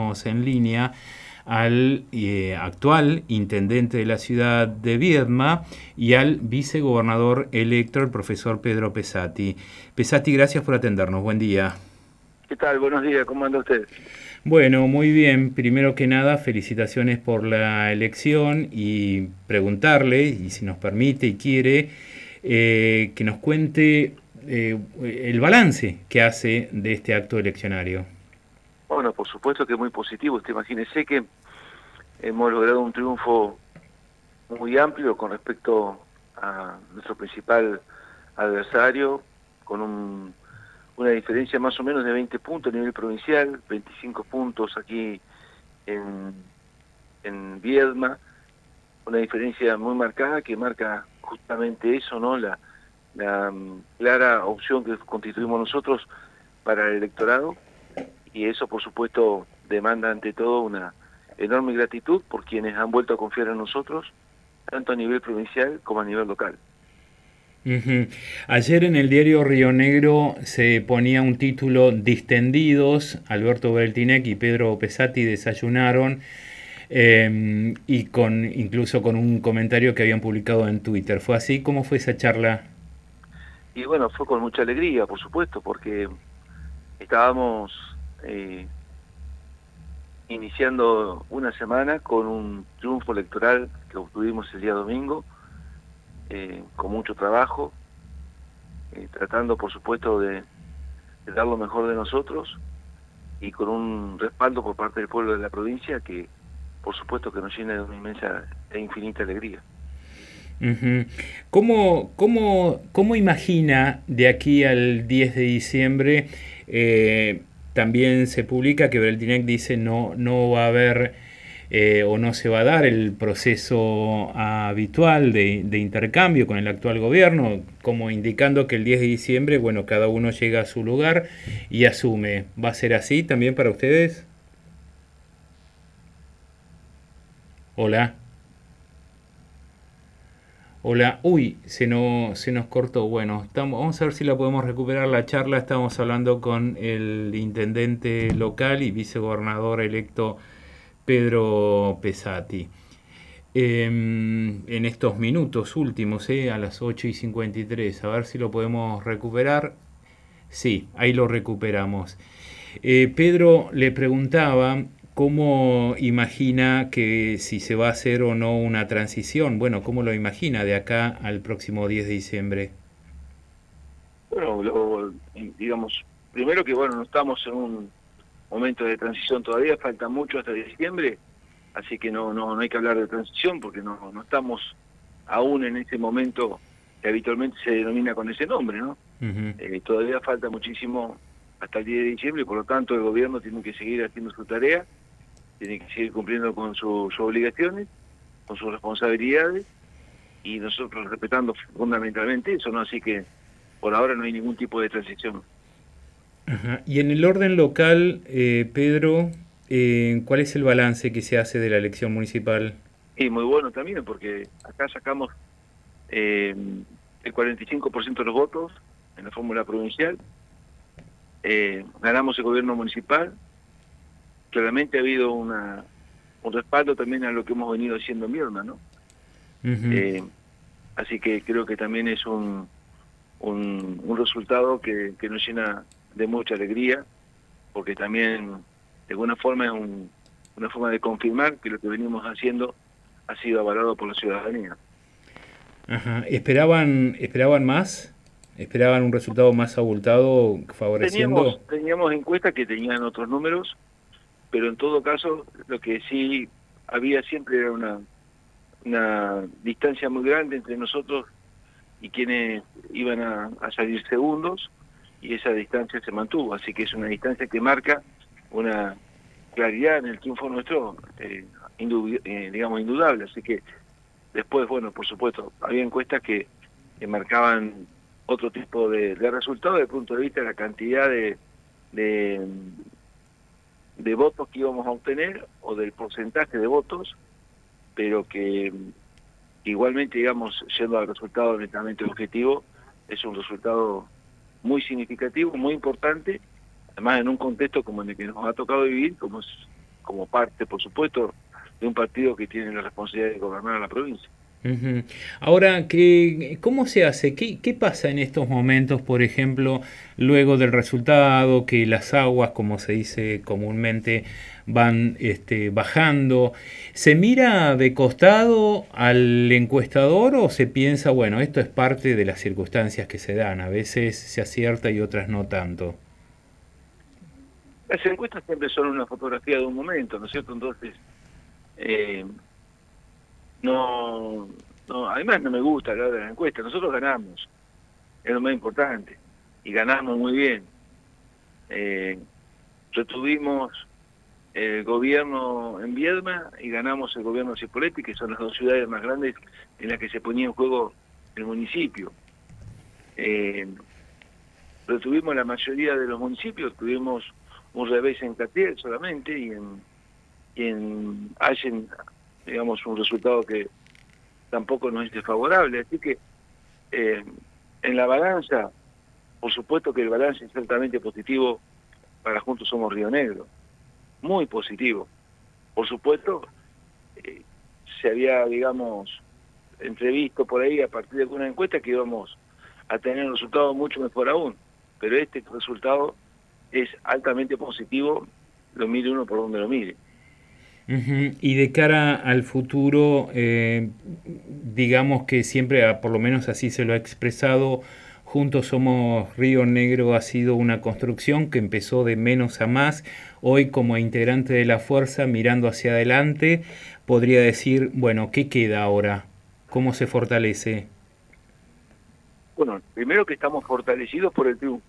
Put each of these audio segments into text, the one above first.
tenemos en línea al actual intendente de la ciudad de Viedma y al vicegobernador electo, el profesor Pedro Pesati. Pesati, gracias por atendernos. Buen día. ¿Qué tal? Buenos días. ¿Cómo anda usted? Bueno, muy bien. Primero que nada, felicitaciones por la elección y preguntarle, y si nos permite y quiere, que nos cuente el balance que hace de este acto eleccionario. Bueno, por supuesto que es muy positivo. Usted imagínese que hemos logrado un triunfo muy amplio con respecto a nuestro principal adversario, con una diferencia más o menos de 20 puntos a nivel provincial, 25 puntos aquí en Viedma, una diferencia muy marcada que marca justamente eso, ¿no? La clara opción que constituimos nosotros para el electorado, y eso por supuesto demanda ante todo una enorme gratitud por quienes han vuelto a confiar en nosotros, tanto a nivel provincial como a nivel local. Uh-huh. Ayer en el diario Río Negro se ponía un título: distendidos, Alberto Bertinec y Pedro Pesati desayunaron, y incluso con un comentario que habían publicado en Twitter. ¿Fue así? ¿Cómo fue esa charla? Y bueno, fue con mucha alegría, por supuesto, porque estábamos iniciando una semana con un triunfo electoral que obtuvimos el día domingo, con mucho trabajo, tratando por supuesto de dar lo mejor de nosotros y con un respaldo por parte del pueblo de la provincia que por supuesto que nos llena de una inmensa e infinita alegría. Uh-huh. ¿Cómo imagina de aquí al 10 de diciembre? También se publica que Bertinec dice no va a haber o no se va a dar el proceso habitual de intercambio con el actual gobierno, como indicando que el 10 de diciembre, bueno, cada uno llega a su lugar y asume. ¿Va a ser así también para ustedes? Hola. Hola, uy, se nos cortó. Bueno, vamos a ver si la podemos recuperar la charla. Estamos hablando con el intendente local y vicegobernador electo Pedro Pesati. En estos minutos últimos, a las 8:53, a ver si lo podemos recuperar. Sí, ahí lo recuperamos. Pedro le preguntaba cómo imagina que si se va a hacer o no una transición. Bueno, ¿cómo lo imagina de acá al próximo 10 de diciembre? Bueno, digamos, primero que bueno, no estamos en un momento de transición todavía, falta mucho hasta diciembre, así que no hay que hablar de transición porque no estamos aún en ese momento que habitualmente se denomina con ese nombre, ¿no? Uh-huh. Todavía falta muchísimo hasta el 10 de diciembre, por lo tanto el gobierno tiene que seguir haciendo su tarea, tiene que seguir cumpliendo con sus obligaciones, con sus responsabilidades, y nosotros respetando fundamentalmente eso, ¿no? Así que por ahora no hay ningún tipo de transición. Ajá. Y en el orden local, Pedro, ¿cuál es el balance que se hace de la elección municipal? Y muy bueno también, porque acá sacamos el 45% de los votos en la fórmula provincial, ganamos el gobierno municipal, claramente ha habido un respaldo también a lo que hemos venido haciendo en Viedma, ¿no? Uh-huh. Así que creo que también es un resultado que nos llena de mucha alegría, porque también de alguna forma es una forma de confirmar que lo que venimos haciendo ha sido avalado por la ciudadanía. Ajá. ¿Esperaban más? ¿Esperaban un resultado más abultado favoreciendo? Teníamos encuestas que tenían otros números, pero en todo caso lo que sí había siempre era una distancia muy grande entre nosotros y quienes iban a salir segundos, y esa distancia se mantuvo, así que es una distancia que marca una claridad en el triunfo nuestro, digamos, indudable. Así que después, bueno, por supuesto, había encuestas que marcaban otro tipo de resultados desde el punto de vista de la cantidad de votos que íbamos a obtener o del porcentaje de votos, pero que igualmente, digamos, yendo al resultado netamente objetivo, es un resultado muy significativo, muy importante, además en un contexto como en el que nos ha tocado vivir, como como parte, por supuesto, de un partido que tiene la responsabilidad de gobernar a la provincia. Ujú. Ahora, ¿cómo se hace? ¿Qué pasa en estos momentos, por ejemplo, luego del resultado, que las aguas, como se dice comúnmente, van bajando? ¿Se mira de costado al encuestador o se piensa, bueno, esto es parte de las circunstancias que se dan? A veces se acierta y otras no tanto. Las encuestas siempre son una fotografía de un momento, ¿no es cierto? Entonces, eh, además no me gusta hablar de las encuestas. Nosotros ganamos, es lo más importante, y ganamos muy bien. Retuvimos el gobierno en Viedma y ganamos el gobierno de Cipolletti, que son las dos ciudades más grandes en las que se ponía en juego el municipio. Retuvimos la mayoría de los municipios, tuvimos un revés en Catriel solamente y en Allen, digamos, un resultado que tampoco nos es desfavorable. Así que en la balanza, por supuesto que el balance es altamente positivo para Juntos Somos Río Negro, muy positivo. Por supuesto, se había, digamos, entrevisto por ahí a partir de alguna encuesta que íbamos a tener un resultado mucho mejor aún, pero este resultado es altamente positivo, lo mire uno por donde lo mire. Ujú. Y de cara al futuro, digamos que siempre, por lo menos así se lo ha expresado, Juntos Somos Río Negro ha sido una construcción que empezó de menos a más. Hoy, como integrante de la fuerza, mirando hacia adelante, podría decir, bueno, ¿qué queda ahora? ¿Cómo se fortalece? Bueno, primero que estamos fortalecidos por el triunfo.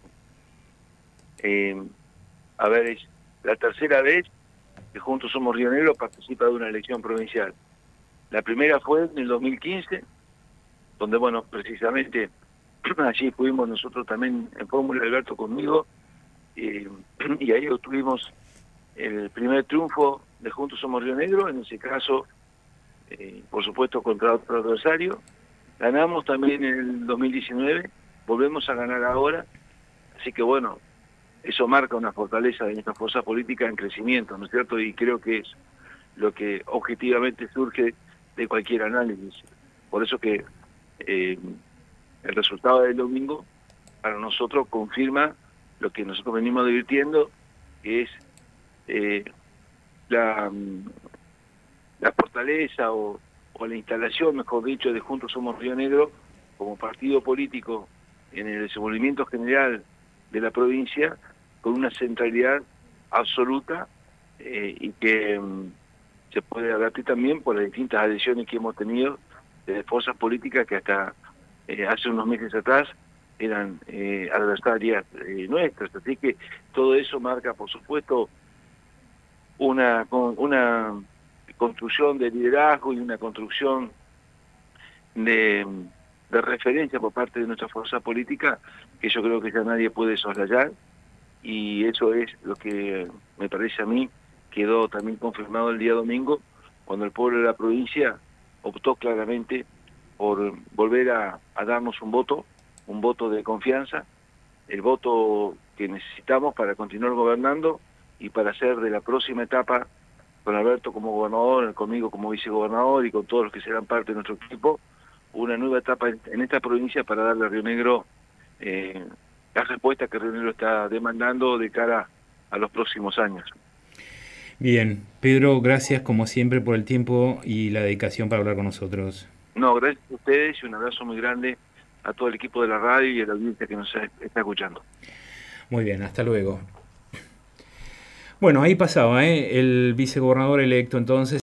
A ver, es la tercera vez que Juntos Somos Río Negro participa de una elección provincial. La primera fue en el 2015, donde, bueno, precisamente allí fuimos nosotros también en Fórmula, Alberto conmigo, y ahí obtuvimos el primer triunfo de Juntos Somos Río Negro, en ese caso, por supuesto, contra otro adversario. Ganamos también en el 2019, volvemos a ganar ahora, así que bueno, eso marca una fortaleza de nuestra fuerza política en crecimiento, ¿no es cierto? Y creo que es lo que objetivamente surge de cualquier análisis. Por eso que el resultado del domingo para nosotros confirma lo que nosotros venimos advirtiendo, que es la fortaleza o la instalación, mejor dicho, de Juntos Somos Río Negro como partido político en el desenvolvimiento general de la provincia, con una centralidad absoluta y que se puede adaptar también por las distintas adhesiones que hemos tenido de fuerzas políticas que hasta hace unos meses atrás eran adversarias nuestras. Así que todo eso marca, por supuesto, una construcción de liderazgo y una construcción de referencia por parte de nuestra fuerza política que yo creo que ya nadie puede soslayar, y eso es lo que me parece a mí quedó también confirmado el día domingo, cuando el pueblo de la provincia optó claramente por volver a darnos un voto de confianza, el voto que necesitamos para continuar gobernando y para hacer de la próxima etapa, con Alberto como gobernador, conmigo como vicegobernador y con todos los que serán parte de nuestro equipo, una nueva etapa en esta provincia para darle a Río Negro la respuesta que Río Negro está demandando de cara a los próximos años. Bien, Pedro, gracias como siempre por el tiempo y la dedicación para hablar con nosotros. No, gracias a ustedes y un abrazo muy grande a todo el equipo de la radio y a la audiencia que nos está escuchando. Muy bien, hasta luego. Bueno, ahí pasaba, el vicegobernador electo entonces.